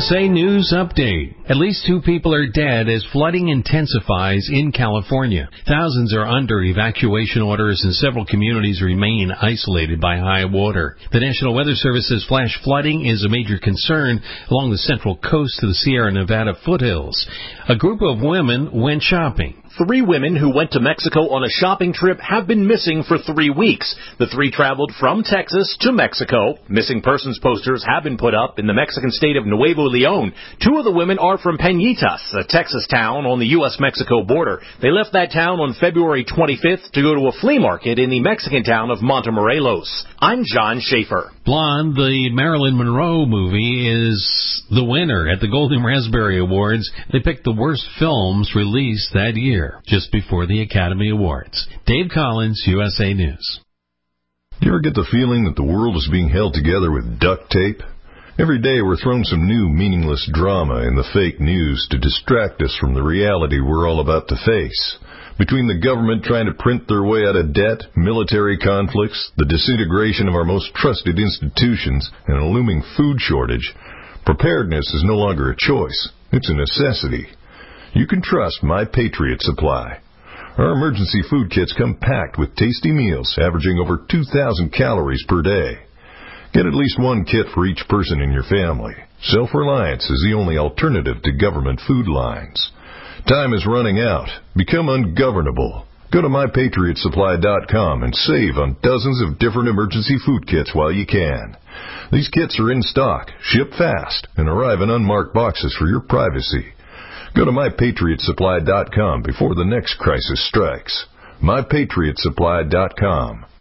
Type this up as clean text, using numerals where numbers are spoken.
USA News Update. At least 2 people are dead as flooding intensifies in California. Thousands are under evacuation orders and several communities remain isolated by high water. The National Weather Service says flash flooding is a major concern along the central coast to the Sierra Nevada foothills. A group of women went shopping. 3 women who went to Mexico on a shopping trip have been missing for 3 weeks. The 3 traveled from Texas to Mexico. Missing persons posters have been put up in the Mexican state of Nuevo León. 2 of the women are from Peñitas, a Texas town on the U.S.-Mexico border. They left that town on February 25th to go to a flea market in the Mexican town of Montemorelos. I'm John Schaefer. Blonde, the Marilyn Monroe movie, is the winner at the Golden Raspberry Awards. They picked the worst films released that year, just before the Academy Awards. Dave Collins, USA News. Do you ever get the feeling that the world is being held together with duct tape? Every day we're thrown some new meaningless drama in the fake news to distract us from the reality we're all about to face. Between the government trying to print their way out of debt, military conflicts, the disintegration of our most trusted institutions, and a looming food shortage, preparedness is no longer a choice. It's a necessity. You can trust My Patriot Supply. Our emergency food kits come packed with tasty meals averaging over 2,000 calories per day. Get at least 1 kit for each person in your family. Self-reliance is the only alternative to government food lines. Time is running out. Become ungovernable. Go to MyPatriotSupply.com and save on dozens of different emergency food kits while you can. These kits are in stock, ship fast, and arrive in unmarked boxes for your privacy. Go to MyPatriotSupply.com before the next crisis strikes. MyPatriotSupply.com.